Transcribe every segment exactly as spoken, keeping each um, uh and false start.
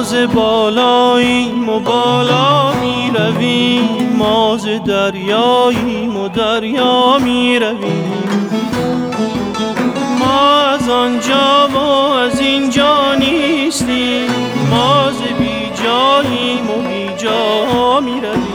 ما ز بالاییم و بالا می رویم، ما ز دریاییم و دریا می رویم. ما از آنجا و از اینجا نیستیم، ما ز بی جاییم و بی جا می رویم.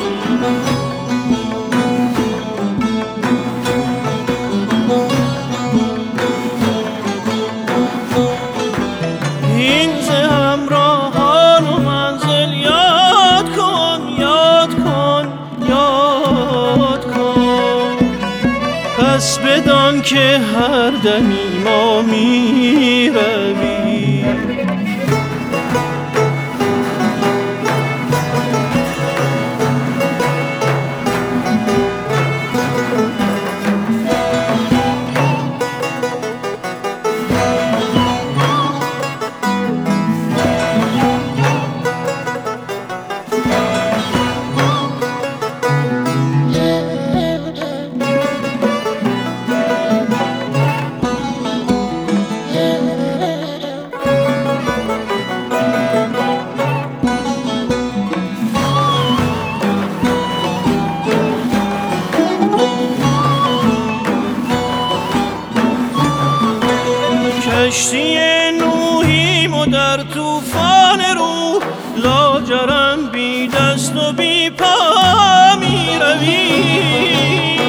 این ز همراهان و منزل یاد کن، یاد کن، یاد کن. پس بدان که هر دمی ما می رویم. کشتی نوحیم و در طوفان روح، لاجرم بی دست و بی پا می رویم.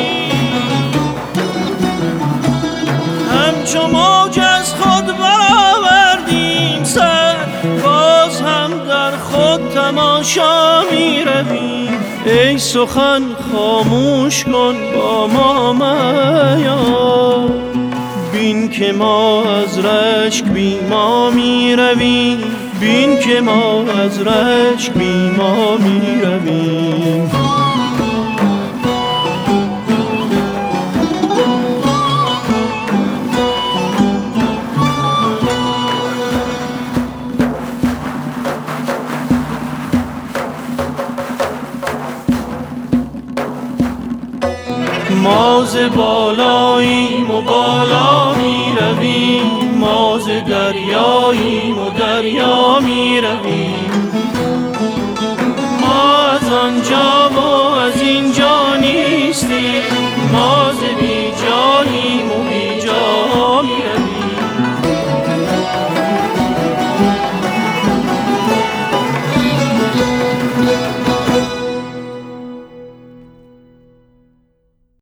همچو موج از خود برآوردیم سر، باز هم در خود تماشا می رویم. ای سخن خاموش کن با ما میا، بین که ما از رشک بی ما می رویم، بین که ما از رشک بی ما می رویم. ما ز بالاییم و بالا می رویم، ما ز دریاییم و دریا می رویم.